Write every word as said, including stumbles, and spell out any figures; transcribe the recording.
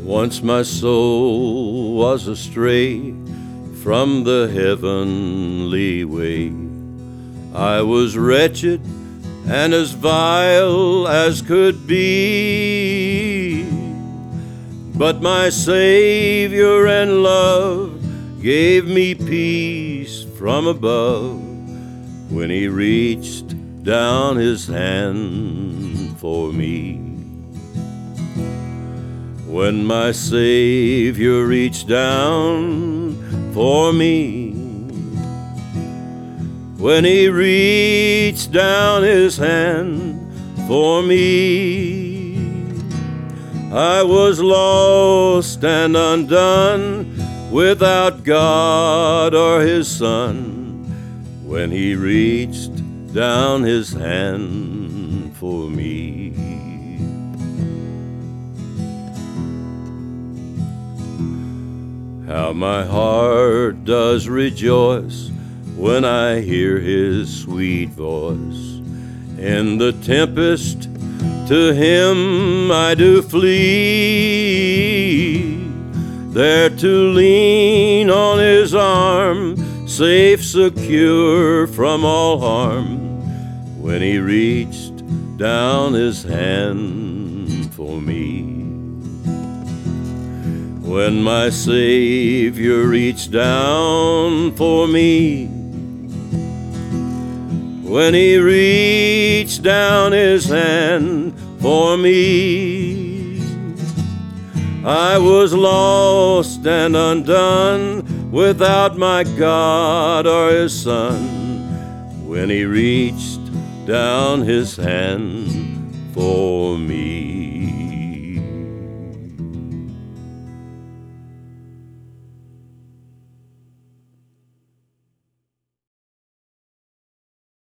Once my soul was astray from the heavenly way. I was wretched and as vile as could be, but my Savior and love gave me peace from above when He reached down His hand for me. When my Savior reached down for me, when He reached down His hand for me, I was lost and undone, without God or His Son, when He reached down His hand for me. How my heart does rejoice when I hear His sweet voice. In the tempest to Him I do flee, there to lean on His arm, safe, secure from all harm, when He reached down His hand for me. When my Savior reached down for me, when He reached down His hand for me, I was lost and undone, without my God or His Son, when He reached down His hand for me.